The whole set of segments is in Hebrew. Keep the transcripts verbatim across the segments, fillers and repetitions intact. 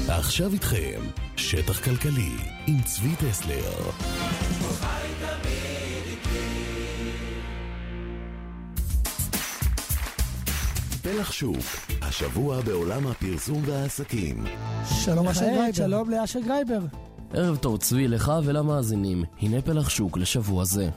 עכשיו איתכם שטח כלכלי עם צבי טסלר. פלח שוק, השבוע בעולם הפרסום והעסקים. שלום אשר גרייבר. שלום לאשר גרייבר. ערב טוב צבי לך ולמאזינים. הנה פלח שוק לשבוע זה.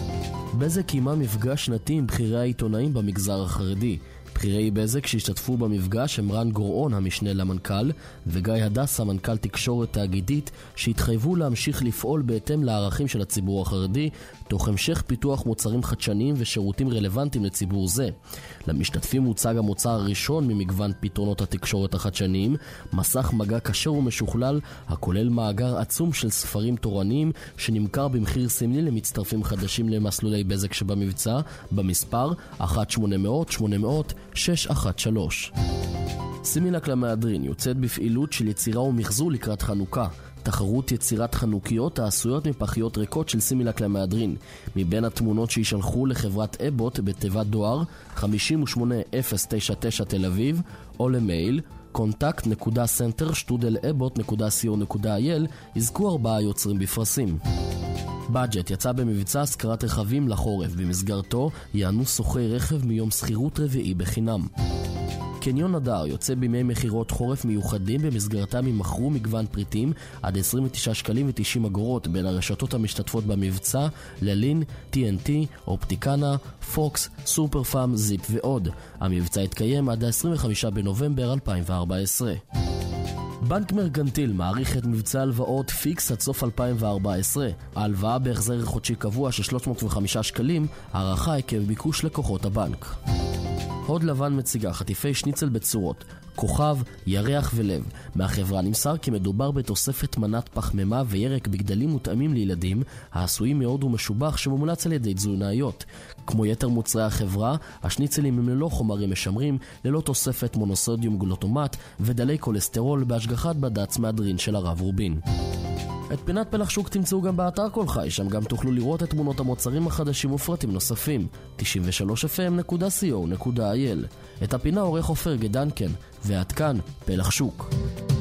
בזק קיימה מפגש שנתי עם בחירי העיתונאים במגזר החרדי. בחירי בזק שהשתתפו במפגש הם רן גורעון המשנה למנכ"ל וגיא הדס המנכ"ל תקשורת תאגידית שהתחייבו להמשיך לפעול בהתאם לערכים של הציבור החרדי תוך המשך פיתוח מוצרים חדשניים ושירותים רלוונטיים לציבור זה. למשתתפים הוצג המוצר הראשון ממגוון פתרונות התקשורת החדשניים, מסך מגע כשר ומשוכלל הכולל מאגר עצום של ספרים תורניים שנמכר במחיר סמלי למצטרפים חדשים למסלולי בזק שבמבצע במספר אחת שמונה אפס אפס שמונה אפס אפס שש אחת שלוש. סימילק למהדרין יוצאת בפעילות של יצירה ומחזור לקראת חנוכה. תחרות יצירת חנוכיות העשויות מפחיות ריקות של סימילק למהדרין. מבין התמונות שישלחו לחברת אבוט בתיבת דואר חמש שמונה אפס תשע תשע תל אביב או למייל קונטקט נקודה סנטר שטודל אבוט נקודה סי או נקודה איי אל יזכו ארבעה יוצרים בפרסים. בדג'ט יצא במבצע השכרת רכבים לחורף, במסגרתו יענו סוחרי רכב מיום שכירות רביעי בחינם. קניון הדר יוצא בימי מחירות חורף מיוחדים, במסגרתם ימכרו מגוון פריטים עד עשרים ותשעה שקלים ותשעים אגורות בין הרשתות המשתתפות במבצע ללין, טי אן טי, אופטיקנה, פוקס, סופר פארם, זיפ ועוד. המבצע יתקיים עד ה-עשרים וחמישה בנובמבר אלפיים וארבע עשרה. בנק מרגנטיל מעריך את מבצע הלוואות פיקס עד סוף אלפיים וארבע עשרה. ההלוואה בהחזר חודשי קבוע של שלוש מאות וחמישה שקלים, הערכה עקב ביקוש לקוחות הבנק. הוד לבן מציגה חטיפי שניצל בצורות כוכב, ירח ולב. מהחברה נמסר כי מדובר בתוספת מנת פחמימה וירק בגדלים מותאמים לילדים העשויים מאוד ומשובח שמומלץ על ידי תזונאיות. כמו יתר מוצרי החברה, השניצלים הם ללא חומרים משמרים, ללא תוספת מונוסודיום גלוטומט ודלי כולסטרול בהשגחת בד"ץ מהדרין של הרב רובין. את פינת פלח שוק תמצאו גם באתר כל חי, שם גם תוכלו לראות את תמונות המוצרים החדשים ופרטים נוספים. תשעים ושלוש אף אם נקודה סי או נקודה איי אל. את הפינה עורך אופר גדנקן, ועד כאן פלח שוק.